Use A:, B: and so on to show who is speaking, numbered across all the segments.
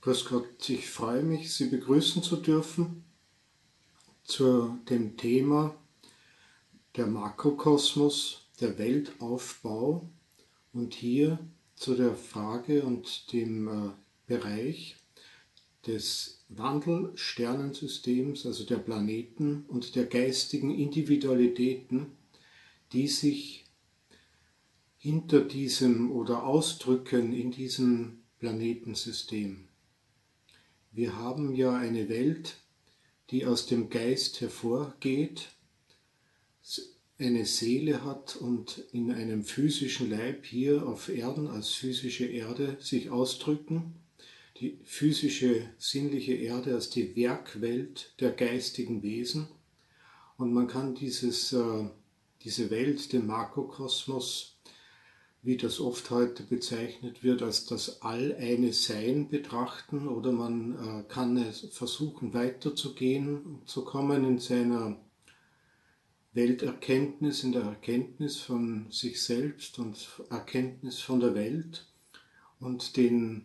A: Grüß Gott, ich freue mich, Sie begrüßen zu dürfen zu dem Thema der Makrokosmos, der Weltaufbau und hier zu der Frage und dem Bereich des Wandelsternensystems, also der Planeten und der geistigen Individualitäten, die sich hinter diesem oder ausdrücken in diesem Planetensystem. Wir haben ja eine Welt, die aus dem Geist hervorgeht, eine Seele hat und in einem physischen Leib hier auf Erden als physische Erde sich ausdrücken. Die physische, sinnliche Erde als die Werkwelt der geistigen Wesen. Und man kann diese Welt, den Makrokosmos, wie das oft heute bezeichnet wird, als das All-eine Sein betrachten, oder man kann es versuchen weiterzugehen, zu kommen in seiner Welterkenntnis, in der Erkenntnis von sich selbst und Erkenntnis von der Welt und die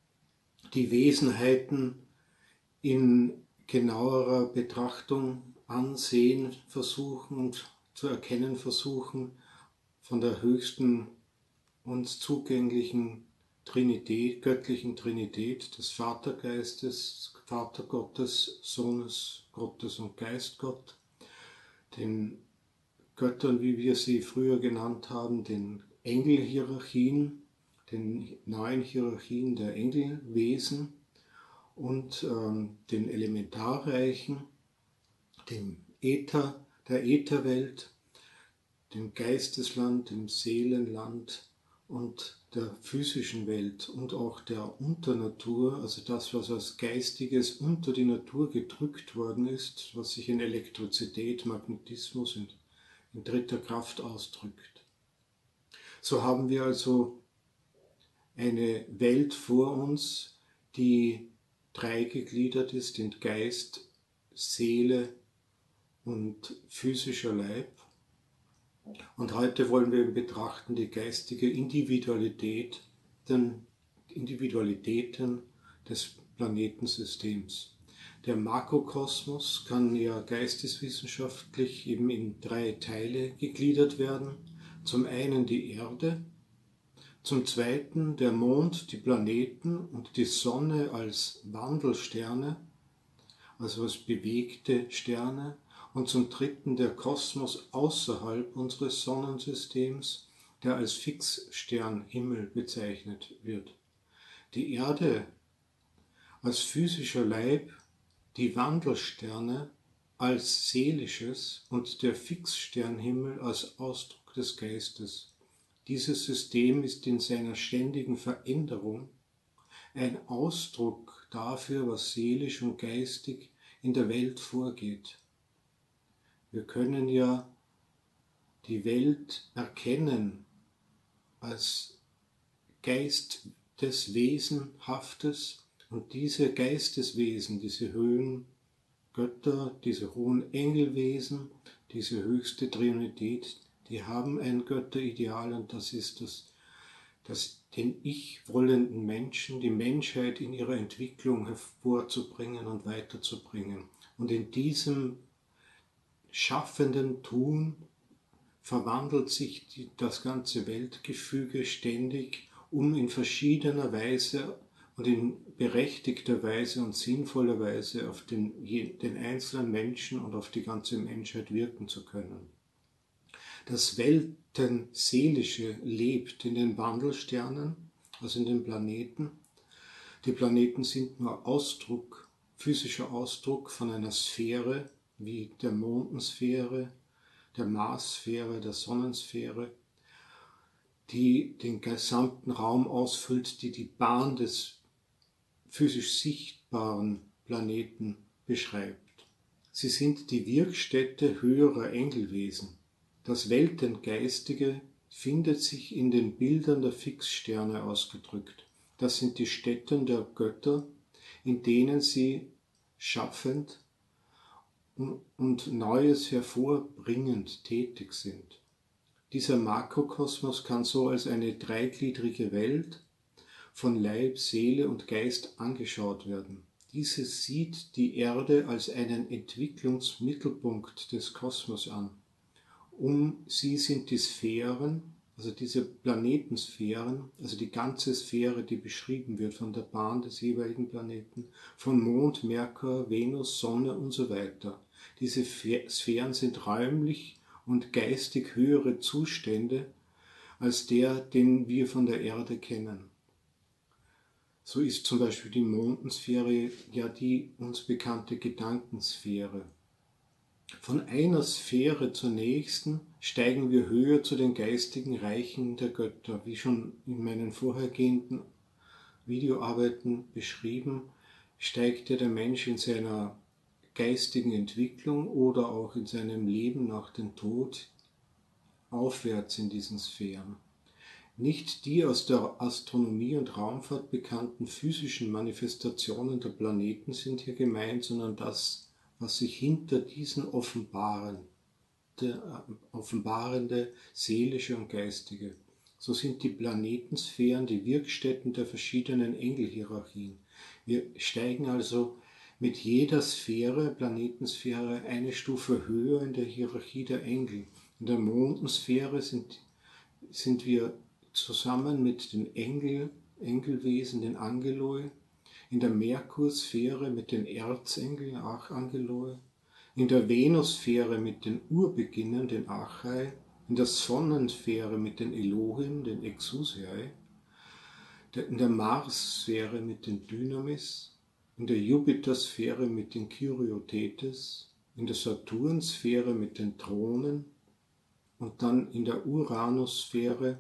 A: Wesenheiten in genauerer Betrachtung ansehen versuchen und zu erkennen versuchen von der höchsten uns zugänglichen Trinität, göttlichen Trinität des Vatergeistes, Vatergottes, Sohnes Gottes und Geistgott, den Göttern, wie wir sie früher genannt haben, den Engelhierarchien, den neuen Hierarchien der Engelwesen und den Elementarreichen, dem Äther, der Ätherwelt, dem Geistesland, dem Seelenland und der physischen Welt und auch der Unternatur, also das, was als Geistiges unter die Natur gedrückt worden ist, was sich in Elektrizität, Magnetismus und in dritter Kraft ausdrückt. So haben wir also eine Welt vor uns, die dreigegliedert ist in Geist, Seele und physischer Leib. Und heute wollen wir betrachten die geistige Individualitäten des Planetensystems. Der Makrokosmos kann ja geisteswissenschaftlich eben in 3 Teile gegliedert werden. Zum einen die Erde, zum zweiten der Mond, die Planeten und die Sonne als Wandelsterne, also als bewegte Sterne. Und zum dritten der Kosmos außerhalb unseres Sonnensystems, der als Fixsternhimmel bezeichnet wird. Die Erde als physischer Leib, die Wandelsterne als seelisches und der Fixsternhimmel als Ausdruck des Geistes. Dieses System ist in seiner ständigen Veränderung ein Ausdruck dafür, was seelisch und geistig in der Welt vorgeht. Wir können ja die Welt erkennen als Geisteswesenhaftes und diese Geisteswesen, diese höhen Götter, diese hohen Engelwesen, diese höchste Trinität, die haben ein Götterideal und das ist den ich-wollenden Menschen, die Menschheit in ihrer Entwicklung hervorzubringen und weiterzubringen. Und in diesem schaffenden Tun verwandelt sich das ganze Weltgefüge ständig, um in verschiedener Weise und in berechtigter Weise und sinnvoller Weise auf den einzelnen Menschen und auf die ganze Menschheit wirken zu können. Das Weltenseelische lebt in den Wandelsternen, also in den Planeten. Die Planeten sind nur Ausdruck, physischer Ausdruck von einer Sphäre, wie der Mondensphäre, der Marssphäre, der Sonnensphäre, die den gesamten Raum ausfüllt, die die Bahn des physisch sichtbaren Planeten beschreibt. Sie sind die Wirkstätte höherer Engelwesen. Das Weltengeistige findet sich in den Bildern der Fixsterne ausgedrückt. Das sind die Stätten der Götter, in denen sie schaffend und Neues hervorbringend tätig sind. Dieser Makrokosmos kann so als eine dreigliedrige Welt von Leib, Seele und Geist angeschaut werden. Diese sieht die Erde als einen Entwicklungsmittelpunkt des Kosmos an. Um sie sind die Sphären, also diese Planetensphären, also die ganze Sphäre, die beschrieben wird von der Bahn des jeweiligen Planeten, von Mond, Merkur, Venus, Sonne und so weiter. Diese Sphären sind räumlich und geistig höhere Zustände als der, den wir von der Erde kennen. So ist zum Beispiel die Mondensphäre ja die uns bekannte Gedankensphäre. Von einer Sphäre zur nächsten steigen wir höher zu den geistigen Reichen der Götter. Wie schon in meinen vorhergehenden Videoarbeiten beschrieben, steigt ja der Mensch in seiner geistigen Entwicklung oder auch in seinem Leben nach dem Tod aufwärts in diesen Sphären. Nicht die aus der Astronomie und Raumfahrt bekannten physischen Manifestationen der Planeten sind hier gemeint, sondern das, was sich hinter diesen offenbarende, seelische und geistige. So sind die Planetensphären die Wirkstätten der verschiedenen Engelhierarchien. Wir steigen also mit jeder Sphäre, Planetensphäre, eine Stufe höher in der Hierarchie der Engel. In der Mondensphäre sind wir zusammen mit den Engelwesen, den Angeloi, in der Merkursphäre mit den Erzengeln, Archangeloi, in der Venussphäre mit den Urbeginnern, den Archai, in der Sonnensphäre mit den Elohim, den Exousiai, in der Marssphäre mit den Dynamis, in der Jupitersphäre mit den Kyriotetes, in der Saturnsphäre mit den Thronen und dann in der Uranussphäre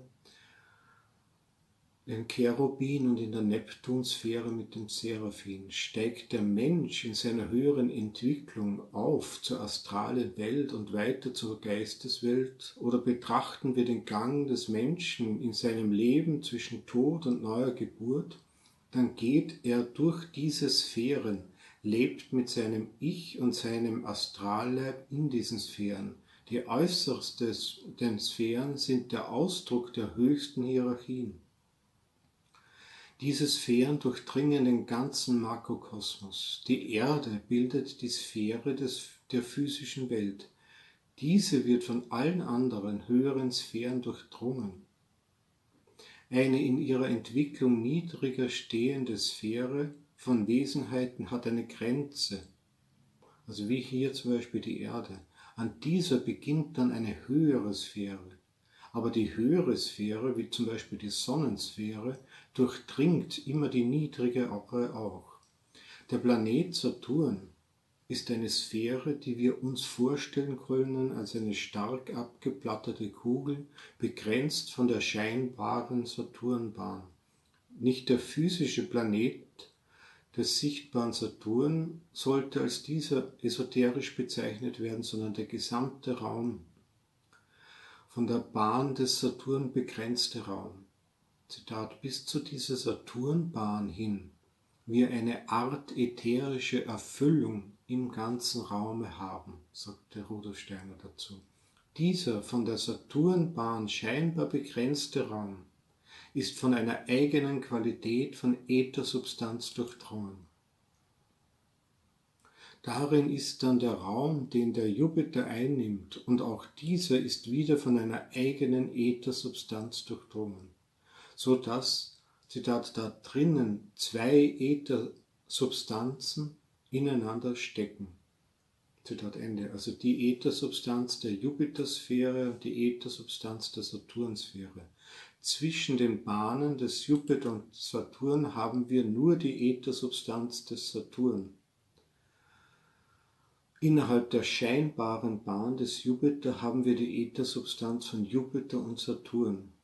A: den Cherubin und in der Neptunsphäre mit dem Seraphim. Steigt der Mensch in seiner höheren Entwicklung auf zur astralen Welt und weiter zur Geisteswelt, oder betrachten wir den Gang des Menschen in seinem Leben zwischen Tod und neuer Geburt, dann geht er durch diese Sphären, lebt mit seinem Ich und seinem Astralleib in diesen Sphären. Die äußersten Sphären sind der Ausdruck der höchsten Hierarchien. Diese Sphären durchdringen den ganzen Makrokosmos. Die Erde bildet die Sphäre der physischen Welt. Diese wird von allen anderen höheren Sphären durchdrungen. Eine in ihrer Entwicklung niedriger stehende Sphäre von Wesenheiten hat eine Grenze, also wie hier zum Beispiel die Erde. An dieser beginnt dann eine höhere Sphäre. Aber die höhere Sphäre, wie zum Beispiel die Sonnensphäre, durchdringt immer die niedrigere auch. Der Planet Saturn ist eine Sphäre, die wir uns vorstellen können als eine stark abgeplattete Kugel, begrenzt von der scheinbaren Saturnbahn. Nicht der physische Planet des sichtbaren Saturn sollte als dieser esoterisch bezeichnet werden, sondern der gesamte Raum, von der Bahn des Saturn begrenzte Raum. Zitat, bis zu dieser Saturnbahn hin wir eine Art ätherische Erfüllung im ganzen Raume haben, sagte Rudolf Steiner dazu. Dieser von der Saturnbahn scheinbar begrenzte Raum ist von einer eigenen Qualität von Äthersubstanz durchdrungen. Darin ist dann der Raum, den der Jupiter einnimmt, und auch dieser ist wieder von einer eigenen Äthersubstanz durchdrungen, so dass, Zitat, da drinnen zwei Äthersubstanzen ineinander stecken. Zitat Ende. Also die Äthersubstanz der Jupitersphäre und die Äthersubstanz der Saturnsphäre. Zwischen den Bahnen des Jupiter und Saturn haben wir nur die Äthersubstanz des Saturn. Innerhalb der scheinbaren Bahn des Jupiter haben wir die Äthersubstanz von Jupiter und Saturn.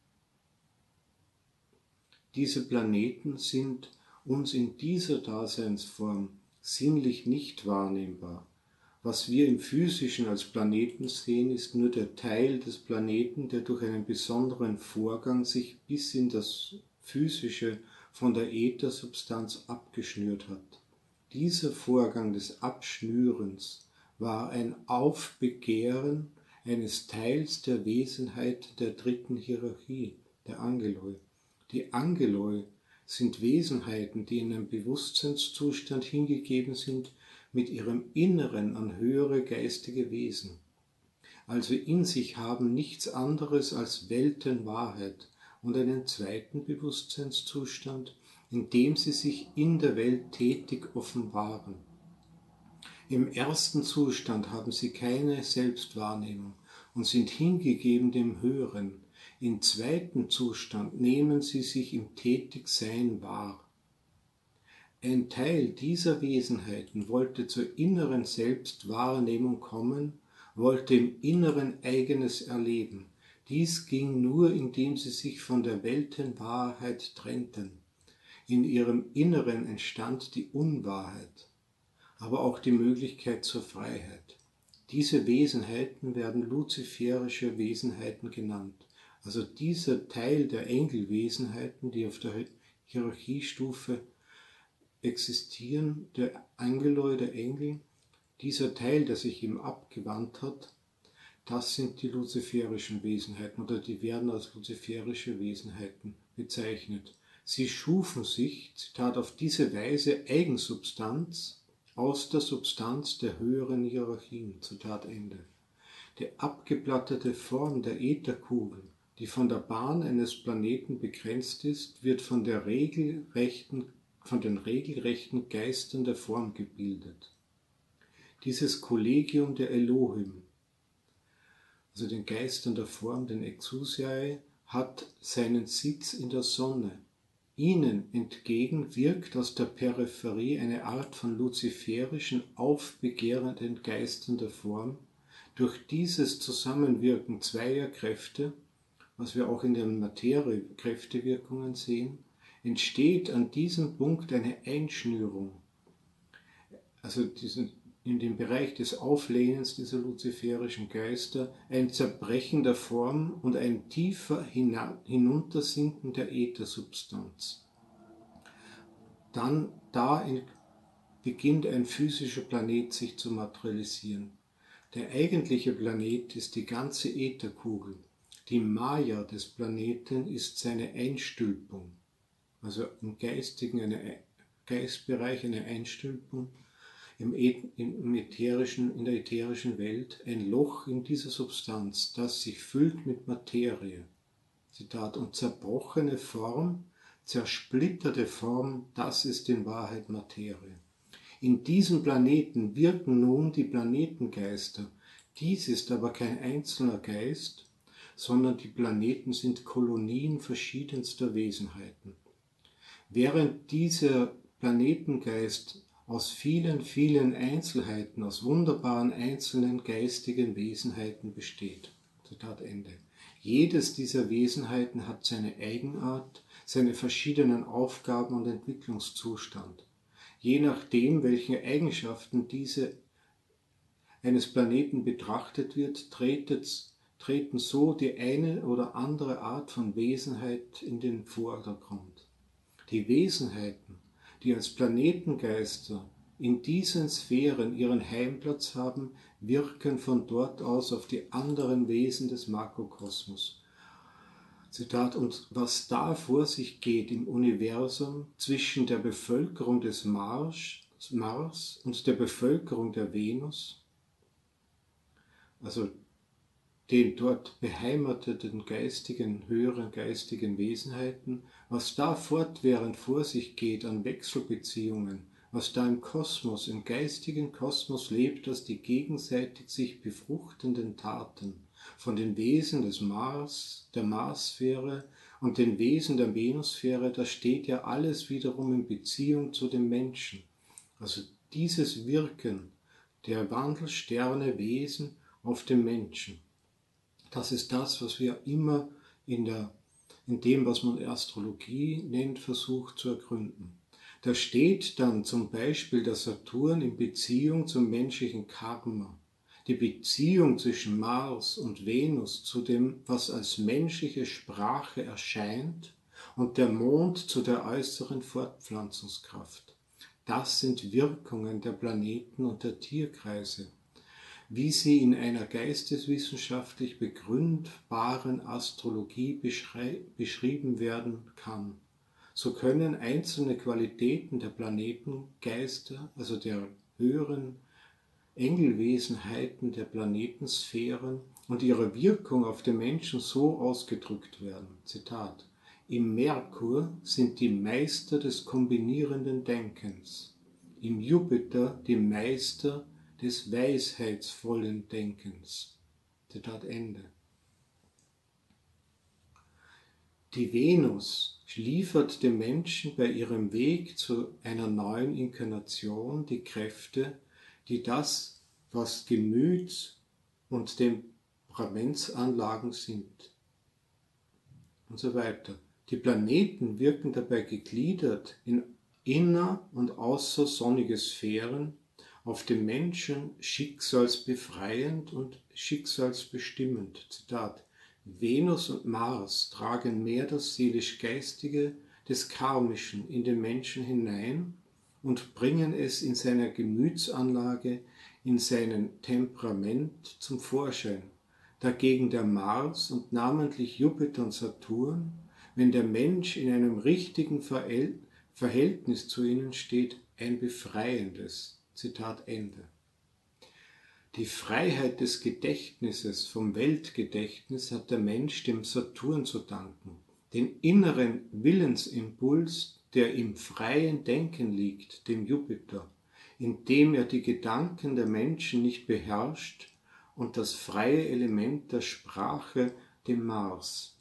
A: Diese Planeten sind uns in dieser Daseinsform sinnlich nicht wahrnehmbar. Was wir im Physischen als Planeten sehen, ist nur der Teil des Planeten, der durch einen besonderen Vorgang sich bis in das Physische von der Äthersubstanz abgeschnürt hat. Dieser Vorgang des Abschnürens war ein Aufbegehren eines Teils der Wesenheit der dritten Hierarchie, der Angeloi. Die Angeloi sind Wesenheiten, die in einem Bewusstseinszustand hingegeben sind, mit ihrem Inneren an höhere geistige Wesen. Also in sich haben nichts anderes als Weltenwahrheit und einen zweiten Bewusstseinszustand, in dem sie sich in der Welt tätig offenbaren. Im ersten Zustand haben sie keine Selbstwahrnehmung und sind hingegeben dem Höheren. Im zweiten Zustand nehmen sie sich im Tätigsein wahr. Ein Teil dieser Wesenheiten wollte zur inneren Selbstwahrnehmung kommen, wollte im Inneren Eigenes erleben. Dies ging nur, indem sie sich von der Weltenwahrheit trennten. In ihrem Inneren entstand die Unwahrheit, aber auch die Möglichkeit zur Freiheit. Diese Wesenheiten werden luziferische Wesenheiten genannt. Also dieser Teil der Engelwesenheiten, die auf der Hierarchiestufe existieren, der Angeloi, der Engel, dieser Teil, der sich ihm abgewandt hat, das sind die luziferischen Wesenheiten oder die werden als luziferische Wesenheiten bezeichnet. Sie schufen sich, Zitat, auf diese Weise Eigensubstanz aus der Substanz der höheren Hierarchien, Zitat Ende. Die abgeplattete Form der Ätherkugel, die von der Bahn eines Planeten begrenzt ist, wird von den regelrechten Geistern der Form gebildet. Dieses Kollegium der Elohim, also den Geistern der Form, den Exousiae, hat seinen Sitz in der Sonne. Ihnen entgegen wirkt aus der Peripherie eine Art von luziferischen, aufbegehrenden Geistern der Form. Durch dieses Zusammenwirken zweier Kräfte, was wir auch in den Materie-Kräftewirkungen sehen, entsteht an diesem Punkt eine Einschnürung. Also in dem Bereich des Auflehnens dieser luziferischen Geister ein Zerbrechen der Form und ein tiefer Hinuntersinken der Äthersubstanz. Dann beginnt ein physischer Planet sich zu materialisieren. Der eigentliche Planet ist die ganze Ätherkugel. Die Maya des Planeten ist seine Einstülpung, also im Geistbereich eine Einstülpung, in der ätherischen Welt ein Loch in dieser Substanz, das sich füllt mit Materie. Zitat, und zerbrochene Form, zersplitterte Form, das ist in Wahrheit Materie. In diesem Planeten wirken nun die Planetengeister. Dies ist aber kein einzelner Geist, sondern die Planeten sind Kolonien verschiedenster Wesenheiten. Während dieser Planetengeist aus vielen, vielen Einzelheiten, aus wunderbaren einzelnen geistigen Wesenheiten besteht. Zitat Ende. Jedes dieser Wesenheiten hat seine Eigenart, seine verschiedenen Aufgaben und Entwicklungszustand. Je nachdem, welche Eigenschaften eines Planeten betrachtet wird, treten so die eine oder andere Art von Wesenheit in den Vordergrund. Die Wesenheiten, die als Planetengeister in diesen Sphären ihren Heimplatz haben, wirken von dort aus auf die anderen Wesen des Makrokosmos. Zitat, und was da vor sich geht im Universum zwischen der Bevölkerung des Mars und der Bevölkerung der Venus, also den dort beheimateten höheren geistigen Wesenheiten, was da fortwährend vor sich geht an Wechselbeziehungen, was da im Kosmos, im geistigen Kosmos lebt, dass die gegenseitig sich befruchtenden Taten von den Wesen des Mars, der Marssphäre und den Wesen der Venussphäre, das steht ja alles wiederum in Beziehung zu dem Menschen. Also dieses Wirken der Wandelsterne Wesen auf den Menschen. Das ist das, was wir immer in dem, was man Astrologie nennt, versucht zu ergründen. Da steht dann zum Beispiel der Saturn in Beziehung zum menschlichen Karma. Die Beziehung zwischen Mars und Venus zu dem, was als menschliche Sprache erscheint, und der Mond zu der äußeren Fortpflanzungskraft. Das sind Wirkungen der Planeten und der Tierkreise, wie sie in einer geisteswissenschaftlich begründbaren Astrologie beschrieben werden kann. so können einzelne Qualitäten der Planetengeister, also der höheren Engelwesenheiten der Planetensphären und ihre Wirkung auf den Menschen so ausgedrückt werden. Zitat: Im Merkur sind die Meister des kombinierenden Denkens, im Jupiter die Meister des weisheitsvollen Denkens. Zitat Ende. Die Venus liefert dem Menschen bei ihrem Weg zu einer neuen Inkarnation die Kräfte, die das, was Gemüts- und Temperamentsanlagen sind. Und so weiter. Die Planeten wirken dabei gegliedert in inner- und außersonnige Sphären auf den Menschen schicksalsbefreiend und schicksalsbestimmend. Zitat: Venus und Mars tragen mehr das seelisch-geistige des Karmischen in den Menschen hinein und bringen es in seiner Gemütsanlage, in seinem Temperament zum Vorschein. Dagegen der Mars und namentlich Jupiter und Saturn, wenn der Mensch in einem richtigen Verhältnis zu ihnen steht, ein befreiendes. Zitat Ende. Die Freiheit des Gedächtnisses vom Weltgedächtnis hat der Mensch dem Saturn zu danken. Den inneren Willensimpuls, der im freien Denken liegt, dem Jupiter, indem er die Gedanken der Menschen nicht beherrscht, und das freie Element der Sprache, dem Mars.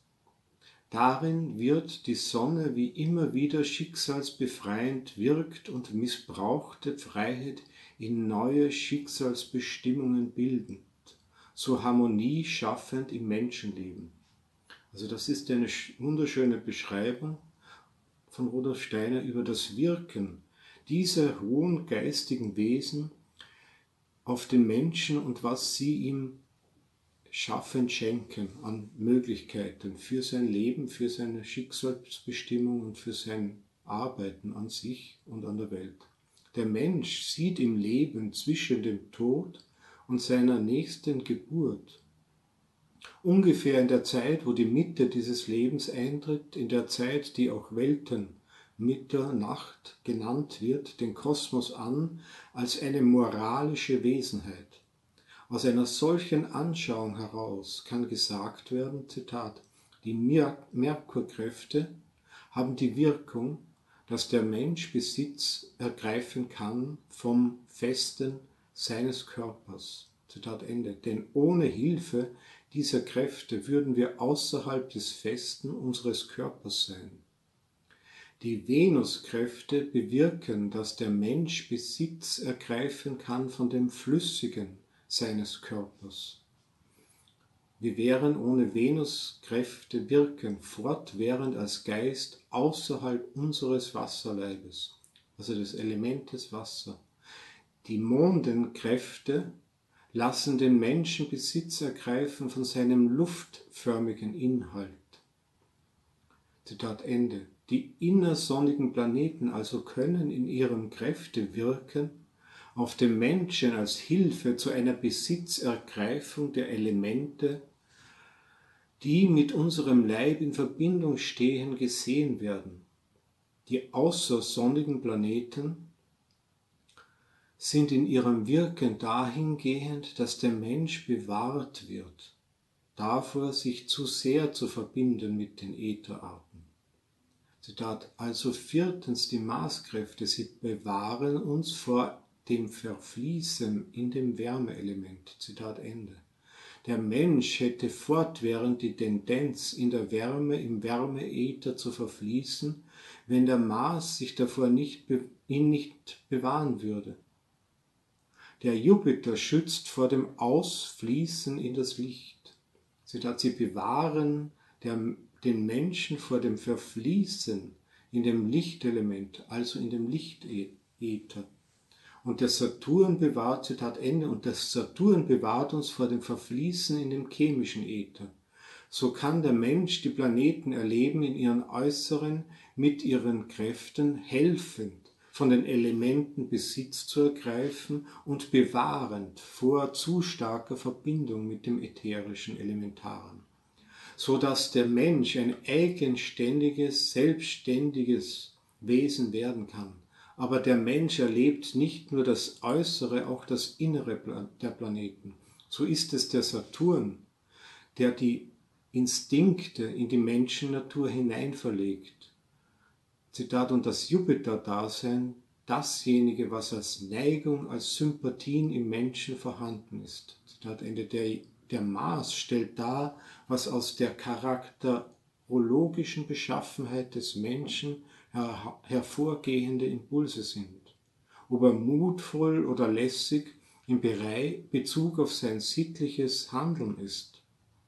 A: Darin wird die Sonne wie immer wieder schicksalsbefreiend wirkt und missbrauchte Freiheit in neue Schicksalsbestimmungen bildend, so Harmonie schaffend im Menschenleben. Also das ist eine wunderschöne Beschreibung von Rudolf Steiner über das Wirken dieser hohen geistigen Wesen auf den Menschen und was sie ihm schaffend schenken an Möglichkeiten für sein Leben, für seine Schicksalsbestimmung und für sein Arbeiten an sich und an der Welt. Der Mensch sieht im Leben zwischen dem Tod und seiner nächsten Geburt, ungefähr in der Zeit, wo die Mitte dieses Lebens eintritt, in der Zeit, die auch Weltenmitternacht genannt wird, den Kosmos an als eine moralische Wesenheit. Aus einer solchen Anschauung heraus kann gesagt werden, Zitat: Die Merkurkräfte haben die Wirkung, dass der Mensch Besitz ergreifen kann vom Festen seines Körpers. Zitat Ende. Denn ohne Hilfe dieser Kräfte würden wir außerhalb des Festen unseres Körpers sein. Die Venuskräfte bewirken, dass der Mensch Besitz ergreifen kann von dem Flüssigen seines Körpers. Wir wären ohne Venuskräfte wirken, fortwährend als Geist außerhalb unseres Wasserleibes, also des Elementes Wasser. Die Mondenkräfte lassen den Menschen Besitz ergreifen von seinem luftförmigen Inhalt. Zitat Ende. Die innersonnigen Planeten also können in ihrem Kräfte wirken auf den Menschen als Hilfe zu einer Besitzergreifung der Elemente, die mit unserem Leib in Verbindung stehen, gesehen werden. Die außersonnigen Planeten sind in ihrem Wirken dahingehend, dass der Mensch bewahrt wird, davor sich zu sehr zu verbinden mit den Ätherarten. Zitat: Also viertens die Marskräfte, sie bewahren uns vor dem Verfließen in dem Wärmeelement. Zitat Ende. Der Mensch hätte fortwährend die Tendenz, in der Wärme, im Wärmeäther zu verfließen, wenn der Mars sich davor ihn nicht bewahren würde. Der Jupiter schützt vor dem Ausfließen in das Licht. Zitat: Sie bewahren den Menschen vor dem Verfließen in dem Lichtelement, also in dem Lichtäther. Und der Saturn bewahrt, Zitat Ende, und der Saturn bewahrt uns vor dem Verfließen in dem chemischen Äther. So kann der Mensch die Planeten erleben in ihren Äußeren mit ihren Kräften helfend, von den Elementen Besitz zu ergreifen und bewahrend vor zu starker Verbindung mit dem ätherischen Elementaren. so dass der Mensch ein eigenständiges, selbstständiges Wesen werden kann. Aber der Mensch erlebt nicht nur das Äußere, auch das Innere der Planeten. So ist es der Saturn, der die Instinkte in die Menschennatur hineinverlegt. Zitat, und das Jupiter-Dasein, dasjenige, was als Neigung, als Sympathien im Menschen vorhanden ist. Zitat Ende. Der Mars stellt dar, was aus der charakterologischen Beschaffenheit des Menschen hervorgehende Impulse sind. Ob er mutvoll oder lässig im Bezug auf sein sittliches Handeln ist.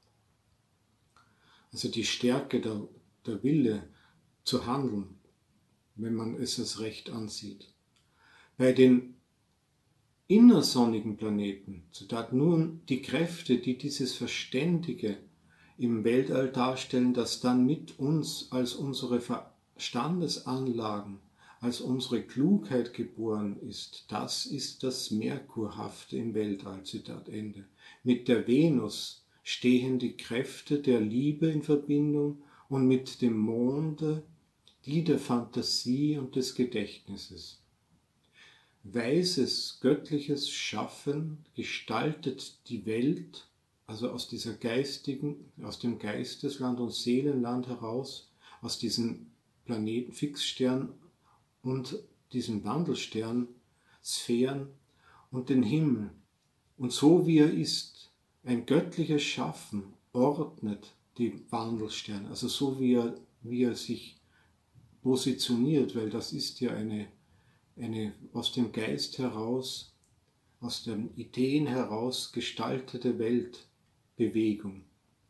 A: Also die Stärke, der Wille zu handeln, wenn man es als recht ansieht. Bei den innersonnigen Planeten, Zitat, nun die Kräfte, die dieses Verständige im Weltall darstellen, das dann mit uns als unsere Verstandesanlagen, als unsere Klugheit geboren ist, das ist das Merkurhafte im Weltall, Zitat Ende. Mit der Venus stehen die Kräfte der Liebe in Verbindung und mit dem Monde die der Fantasie und des Gedächtnisses. Weises, göttliches Schaffen gestaltet die Welt, also aus dieser aus dem Geistesland und Seelenland heraus, aus diesen Planeten, Fixstern und diesen Wandelstern, Sphären und den Himmel. Und so wie er ist, ein göttliches Schaffen ordnet die Wandelsterne, also so wie er sich positioniert, weil das ist ja eine aus dem Geist heraus, aus den Ideen heraus gestaltete Weltbewegung.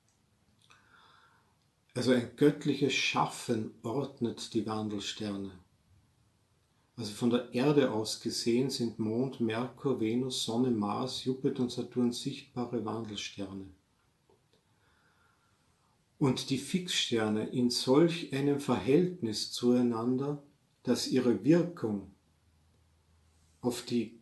A: Also ein göttliches Schaffen ordnet die Wandelsterne. Also von der Erde aus gesehen sind Mond, Merkur, Venus, Sonne, Mars, Jupiter und Saturn sichtbare Wandelsterne. Und die Fixsterne in solch einem Verhältnis zueinander, dass ihre Wirkung auf die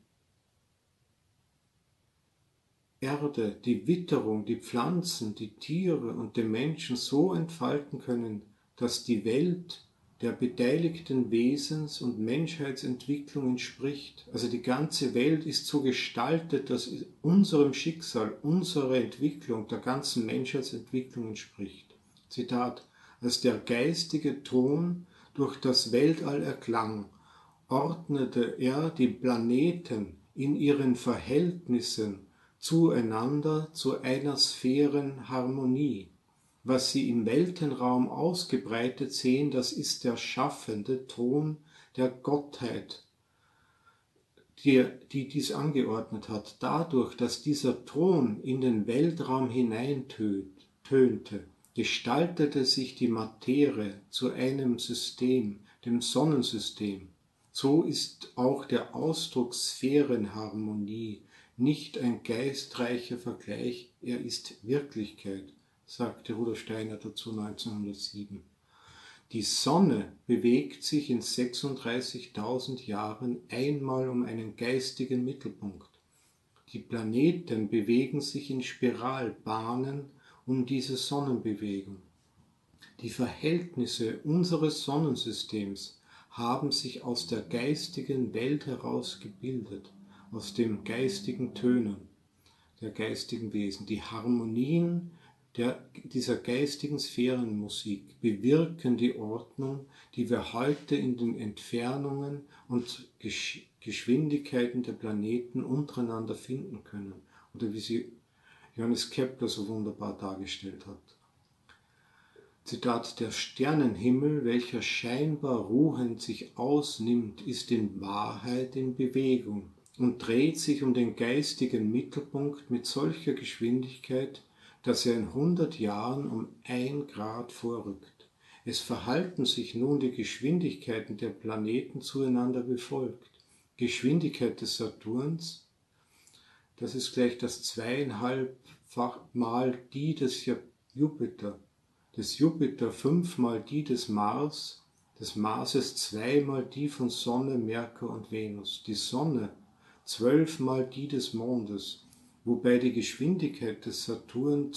A: Erde, die Witterung, die Pflanzen, die Tiere und den Menschen so entfalten können, dass die Welt der beteiligten Wesens- und Menschheitsentwicklung entspricht. Also die ganze Welt ist so gestaltet, dass es unserem Schicksal, unserer Entwicklung, der ganzen Menschheitsentwicklung entspricht. Zitat, als der geistige Ton durch das Weltall erklang, ordnete er die Planeten in ihren Verhältnissen zueinander zu einer Sphärenharmonie. Was sie im Weltenraum ausgebreitet sehen, das ist der schaffende Ton der Gottheit, die dies angeordnet hat. Dadurch, dass dieser Ton in den Weltraum hineintönte, gestaltete sich die Materie zu einem System, dem Sonnensystem. So ist auch der Ausdruck Sphärenharmonie nicht ein geistreicher Vergleich, er ist Wirklichkeit, sagte Rudolf Steiner dazu 1907. Die Sonne bewegt sich in 36.000 Jahren einmal um einen geistigen Mittelpunkt. Die Planeten bewegen sich in Spiralbahnen um diese Sonnenbewegung. Die Verhältnisse unseres Sonnensystems haben sich aus der geistigen Welt heraus gebildet, aus den geistigen Tönen der geistigen Wesen. Die Harmonien dieser geistigen Sphärenmusik bewirken die Ordnung, die wir heute in den Entfernungen und Geschwindigkeiten der Planeten untereinander finden können, oder wie sie Johannes Kepler so wunderbar dargestellt hat. Zitat, der Sternenhimmel, welcher scheinbar ruhend sich ausnimmt, ist in Wahrheit in Bewegung und dreht sich um den geistigen Mittelpunkt mit solcher Geschwindigkeit, dass er in 100 Jahren um 1 Grad vorrückt. Es verhalten sich nun die Geschwindigkeiten der Planeten zueinander wie folgt. Geschwindigkeit des Saturns, das ist gleich das 2,5-fach Mal die des Jupiter, des Jupiter 5-mal die des Mars, des Marses 2-mal die von Sonne, Merkur und Venus, die Sonne 12-mal die des Mondes, wobei die Geschwindigkeit des Saturn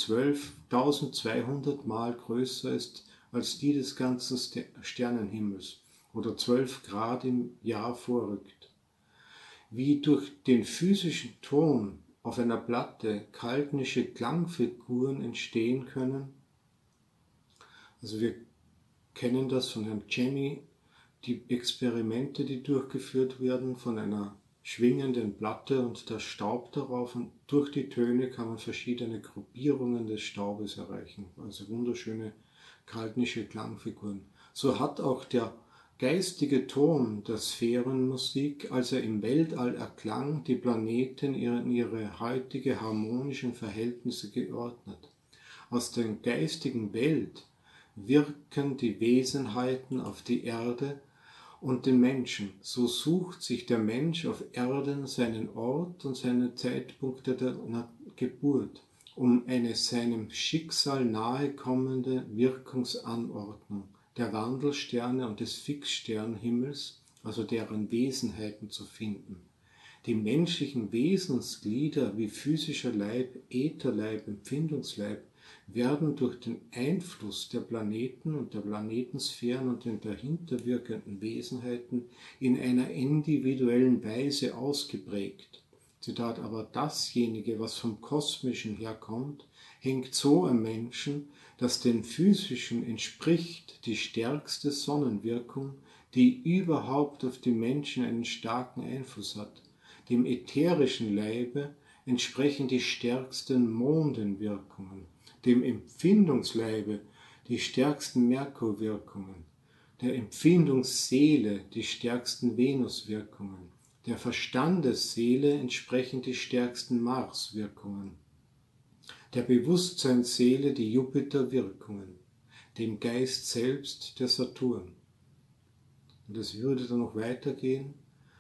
A: 12.200 Mal größer ist als die des ganzen Sternenhimmels oder 12 Grad im Jahr vorrückt. Wie durch den physischen Ton auf einer Platte kaltnische Klangfiguren entstehen können. Also wir kennen das von Herrn Jenny, die Experimente, die durchgeführt werden von einer schwingenden Platte und der Staub darauf, und durch die Töne kann man verschiedene Gruppierungen des Staubes erreichen, also wunderschöne kaltnische Klangfiguren. So hat auch der geistige Ton der Sphärenmusik, als er im Weltall erklang, die Planeten in ihre heutige harmonischen Verhältnisse geordnet. Aus der geistigen Welt wirken die Wesenheiten auf die Erde und den Menschen. So sucht sich der Mensch auf Erden seinen Ort und seine Zeitpunkte der Geburt, um eine seinem Schicksal nahe kommende Wirkungsanordnung der Wandelsterne und des Fixsternhimmels, also deren Wesenheiten, zu finden. Die menschlichen Wesensglieder wie physischer Leib, Ätherleib, Empfindungsleib werden durch den Einfluss der Planeten und der Planetensphären und den dahinter wirkenden Wesenheiten in einer individuellen Weise ausgeprägt. Zitat, aber dasjenige, was vom Kosmischen herkommt, hängt so am Menschen, dass den physischen entspricht die stärkste Sonnenwirkung, die überhaupt auf die Menschen einen starken Einfluss hat. Dem ätherischen Leibe entsprechen die stärksten Mondenwirkungen, dem Empfindungsleibe die stärksten Merkurwirkungen, der Empfindungsseele die stärksten Venuswirkungen, der Verstandesseele entsprechen die stärksten Marswirkungen, der Bewusstseinsseele die Jupiterwirkungen, dem Geist selbst der Saturn. Und es würde dann noch weitergehen.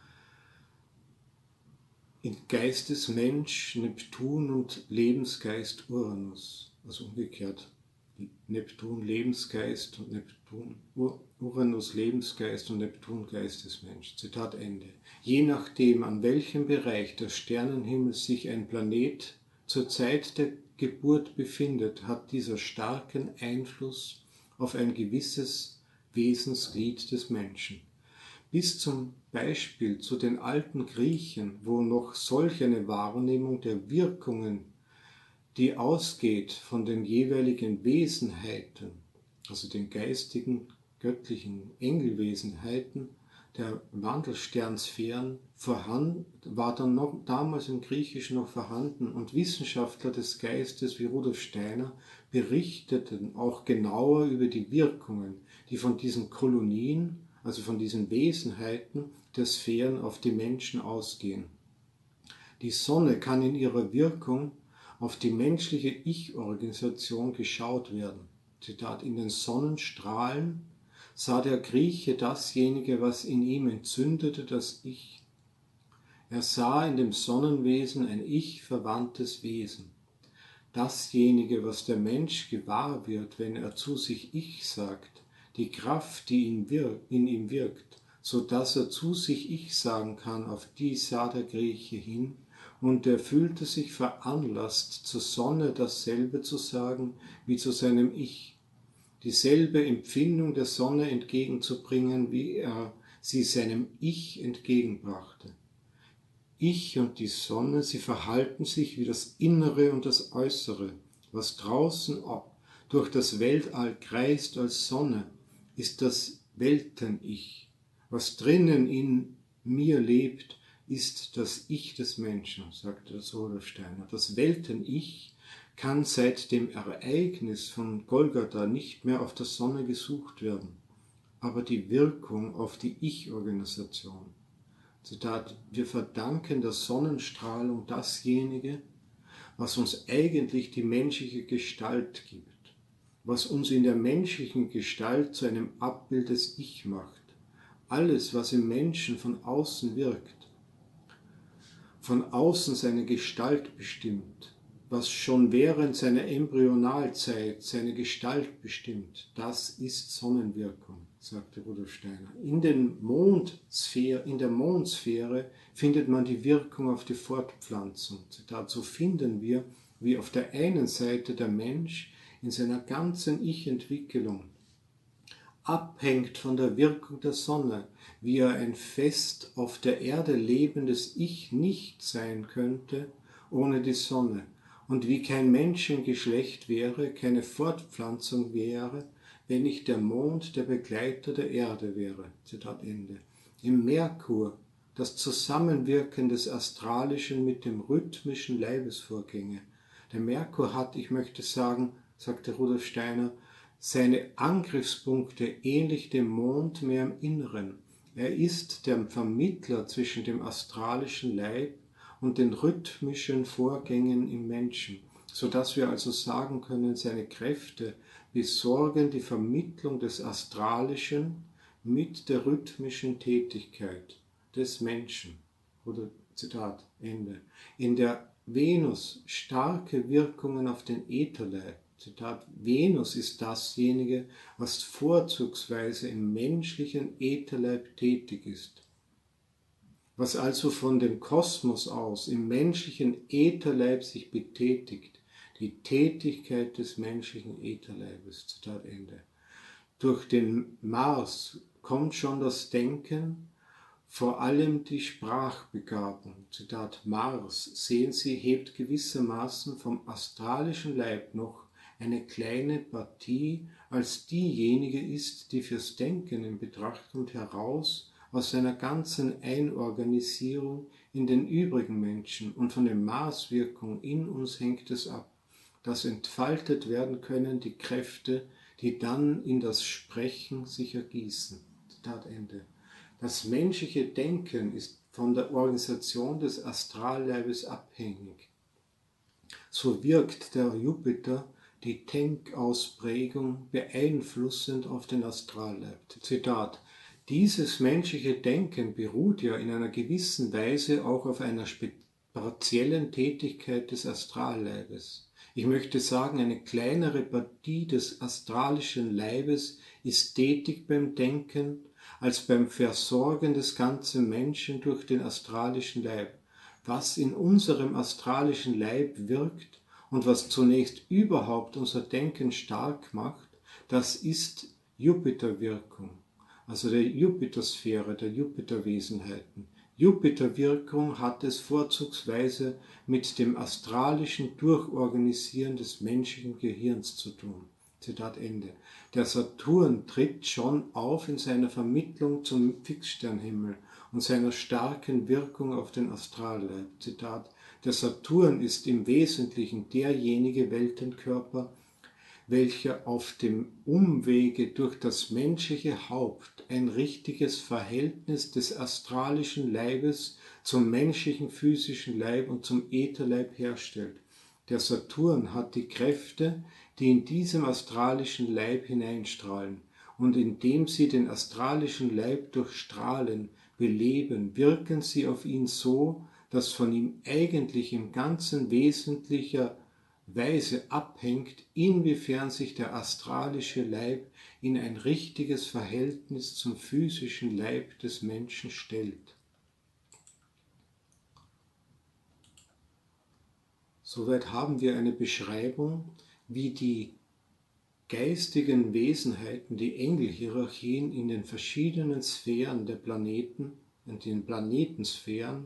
A: In Geistesmensch Neptun und Lebensgeist Uranus, also umgekehrt, Neptun Lebensgeist und Neptun, Uranus Lebensgeist und Neptun Geistesmensch. Zitat Ende. Je nachdem, an welchem Bereich des Sternenhimmels sich ein Planet zur Zeit der Geburt befindet, hat dieser starken Einfluss auf ein gewisses Wesensglied des Menschen. Bis zum Beispiel zu den alten Griechen, wo noch solch eine Wahrnehmung der Wirkungen, die ausgeht von den jeweiligen Wesenheiten, also den geistigen, göttlichen Engelwesenheiten der Wandelsternsphären, war dann noch damals im Griechischen noch vorhanden, und Wissenschaftler des Geistes wie Rudolf Steiner berichteten auch genauer über die Wirkungen, die von diesen Kolonien, also von diesen Wesenheiten der Sphären auf die Menschen ausgehen. Die Sonne kann in ihrer Wirkung auf die menschliche Ich-Organisation geschaut werden. Zitat, in den Sonnenstrahlen sah der Grieche dasjenige, was in ihm entzündete, das Ich. Er sah in dem Sonnenwesen ein Ich-verwandtes Wesen. Dasjenige, was der Mensch gewahr wird, wenn er zu sich Ich sagt, die Kraft, die in ihm wirkt, so dass er zu sich Ich sagen kann, auf die sah der Grieche hin, und er fühlte sich veranlasst, zur Sonne dasselbe zu sagen wie zu seinem Ich, dieselbe Empfindung der Sonne entgegenzubringen, wie er sie seinem Ich entgegenbrachte. Ich und die Sonne, sie verhalten sich wie das Innere und das Äußere. Was draußen durch das Weltall kreist als Sonne, ist das Welten-Ich. Was drinnen in mir lebt, ist das Ich des Menschen, sagte Rudolf Steiner. Das Welten-Ich kann seit dem Ereignis von Golgatha nicht mehr auf der Sonne gesucht werden, aber die Wirkung auf die Ich-Organisation. Zitat, wir verdanken der Sonnenstrahlung dasjenige, was uns eigentlich die menschliche Gestalt gibt, was uns in der menschlichen Gestalt zu einem Abbild des Ich macht. Alles, was im Menschen von außen wirkt, von außen seine Gestalt bestimmt, was schon während seiner Embryonalzeit seine Gestalt bestimmt, das ist Sonnenwirkung, sagte Rudolf Steiner. In der Mondsphäre findet man die Wirkung auf die Fortpflanzung. Zitat, so finden wir, wie auf der einen Seite der Mensch in seiner ganzen Ich-Entwicklung abhängt von der Wirkung der Sonne, wie er ein fest auf der Erde lebendes Ich nicht sein könnte ohne die Sonne, und wie kein Menschengeschlecht wäre, keine Fortpflanzung wäre, wenn nicht der Mond der Begleiter der Erde wäre. Zitat Ende. Im Merkur das Zusammenwirken des Astralischen mit dem rhythmischen Leibesvorgänge. Der Merkur hat, ich möchte sagen, sagte Rudolf Steiner, seine Angriffspunkte ähnlich dem Mond mehr im Inneren. Er ist der Vermittler zwischen dem astralischen Leib und den rhythmischen Vorgängen im Menschen, sodass wir also sagen können, seine Kräfte besorgen die Vermittlung des Astralischen mit der rhythmischen Tätigkeit des Menschen. Oder Zitat Ende. In der Venus starke Wirkungen auf den Ätherleib. Zitat, Venus ist dasjenige, was vorzugsweise im menschlichen Ätherleib tätig ist. Was also von dem Kosmos aus im menschlichen Ätherleib sich betätigt, die Tätigkeit des menschlichen Ätherleibes. Zitat Ende. Durch den Mars kommt schon das Denken, vor allem die Sprachbegabung. Zitat Mars, sehen Sie, hebt gewissermaßen vom astralischen Leib noch eine kleine Partie als diejenige ist, die fürs Denken in Betracht kommt, heraus aus seiner ganzen Einorganisierung in den übrigen Menschen, und von der Marswirkung in uns hängt es ab, dass entfaltet werden können die Kräfte, die dann in das Sprechen sich ergießen. Zitat Ende. Das menschliche Denken ist von der Organisation des Astralleibes abhängig. So wirkt der Jupiter die Denkausprägung beeinflussend auf den Astralleib. Zitat: Dieses menschliche Denken beruht ja in einer gewissen Weise auch auf einer partiellen Tätigkeit des Astralleibes. Ich möchte sagen, eine kleinere Partie des astralischen Leibes ist tätig beim Denken, als beim Versorgen des ganzen Menschen durch den astralischen Leib. Was in unserem astralischen Leib wirkt und was zunächst überhaupt unser Denken stark macht, das ist Jupiterwirkung, also der Jupitersphäre, der Jupiterwesenheiten. Jupiterwirkung hat es vorzugsweise mit dem astralischen Durchorganisieren des menschlichen Gehirns zu tun. Zitat Ende. Der Saturn tritt schon auf in seiner Vermittlung zum Fixsternhimmel und seiner starken Wirkung auf den Astralleib. Zitat: Der Saturn ist im Wesentlichen derjenige Weltenkörper, welcher auf dem Umwege durch das menschliche Haupt ein richtiges Verhältnis des astralischen Leibes zum menschlichen physischen Leib und zum Ätherleib herstellt. Der Saturn hat die Kräfte, die in diesem astralischen Leib hineinstrahlen, und indem sie den astralischen Leib durchstrahlen, beleben, wirken sie auf ihn so, dass von ihm eigentlich im Ganzen wesentlicher Weise abhängt, inwiefern sich der astralische Leib in ein richtiges Verhältnis zum physischen Leib des Menschen stellt. Soweit haben wir eine Beschreibung, wie die geistigen Wesenheiten, die Engelhierarchien in den verschiedenen Sphären der Planeten, in den Planetensphären,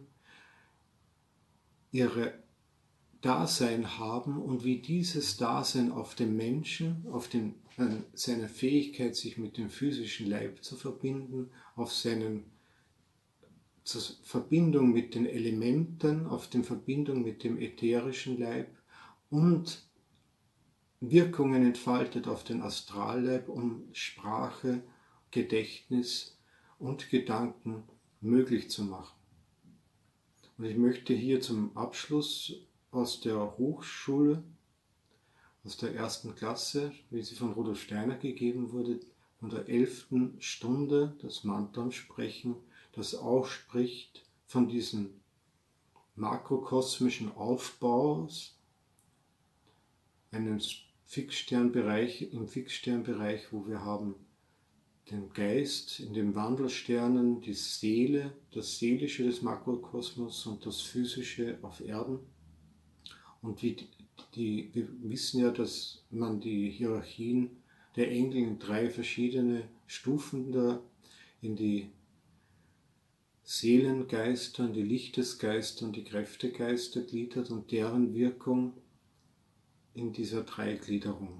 A: ihre Dasein haben und wie dieses Dasein auf den Menschen, auf seine Fähigkeit, sich mit dem physischen Leib zu verbinden, auf seine Verbindung mit den Elementen, auf die Verbindung mit dem ätherischen Leib und Wirkungen entfaltet auf den Astralleib, um Sprache, Gedächtnis und Gedanken möglich zu machen. Und ich möchte hier zum Abschluss aus der Hochschule, aus der 1. Klasse, wie sie von Rudolf Steiner gegeben wurde, von der 11. Stunde das Mantram sprechen, das auch spricht von diesem makrokosmischen Aufbau einen Fixsternbereich, im Fixsternbereich, wo wir haben den Geist in den Wandelsternen, die Seele, das Seelische des Makrokosmos und das Physische auf Erden. Und wir wissen ja, dass man die Hierarchien der Engel in 3 verschiedene Stufen in die Seelengeister, in die Lichtesgeister und die Kräftegeister gliedert und deren Wirkung in dieser Dreigliederung.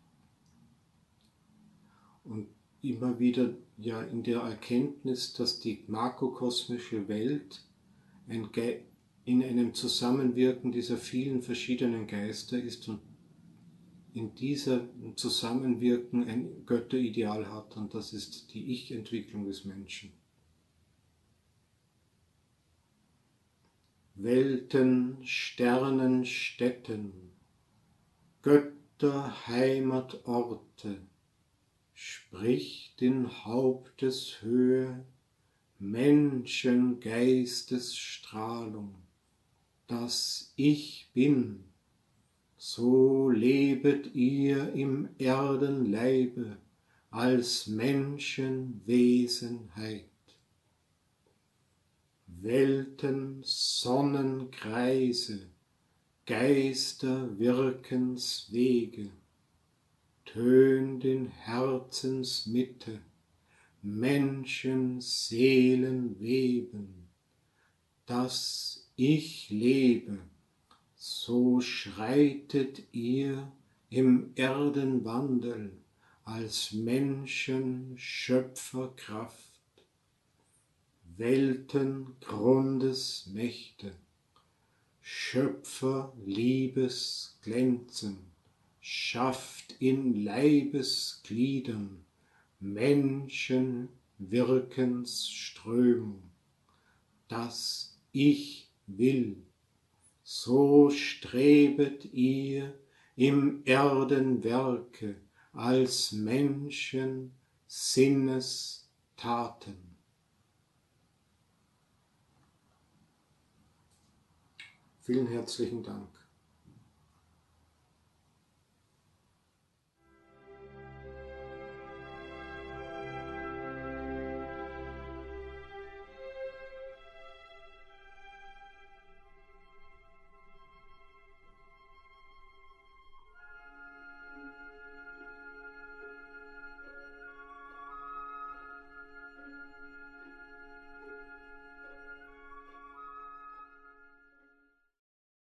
A: Und immer wieder ja in der Erkenntnis, dass die makrokosmische Welt in einem Zusammenwirken dieser vielen verschiedenen Geister ist und in diesem Zusammenwirken ein Götterideal hat, und das ist die Ich-Entwicklung des Menschen. Welten, Sternen, Städten, Götter, Heimatorte, spricht in Haupteshöhe, Menschen, Geistesstrahlung, dass ich bin, so lebet ihr im Erdenleibe als Menschenwesenheit. Welten, Sonnenkreise, Geister, Wirkenswege, tönt in Herzensmitte, Menschen, Seelen weben, dass ich lebe, so schreitet ihr im Erdenwandel als Menschen Schöpferkraft, Weltengrundesmächte, Schöpfer Liebesglänzen, schafft in Leibesgliedern Menschen Wirkensströmung, dass ich will, so strebet ihr im Erdenwerke als Menschen Sinnestaten. Vielen herzlichen Dank.